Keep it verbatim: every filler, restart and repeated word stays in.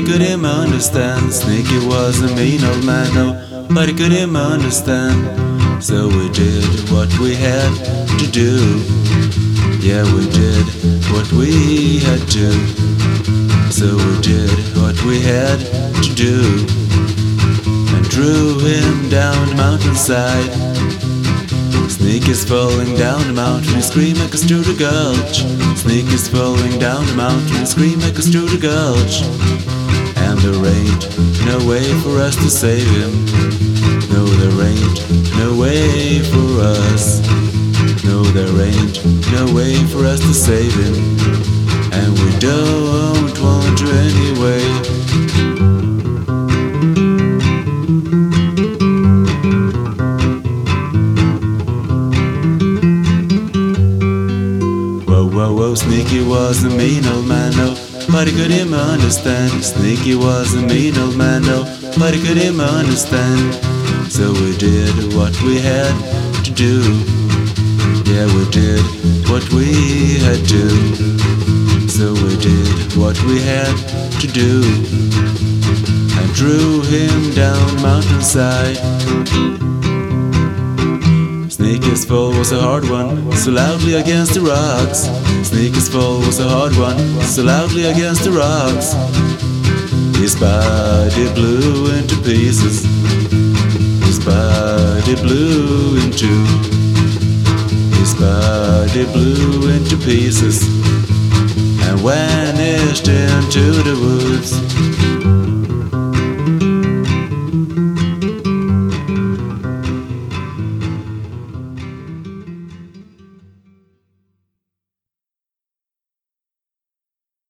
could him understand. Sneaky was a mean old man, nobody could him understand. So we did what we had to do. Yeah, we did what we had to. So we did what we had to do, and drew him down the mountainside. Sneak is falling down the mountain, and scream echoes through the gulch. Sneak is falling down the mountain, and scream echoes through the gulch. And there ain't no way for us to save him. No, there ain't no way for us. No, there ain't no way for us to save him. And we don't want to anyway. Whoa, whoa, Sneaky was a mean old man, nobody could him understand. Sneaky was a mean old man, nobody could him understand. So we did what we had to do. Yeah, we did what we had to. So we did what we had to do, and drew him down the mountainside. Sneaky's fall was a hard one, so loudly against the rocks. Sneaky's fall was a hard one, so loudly against the rocks. His body blew into pieces. His body blew into. His body blew into pieces, and vanished into the woods.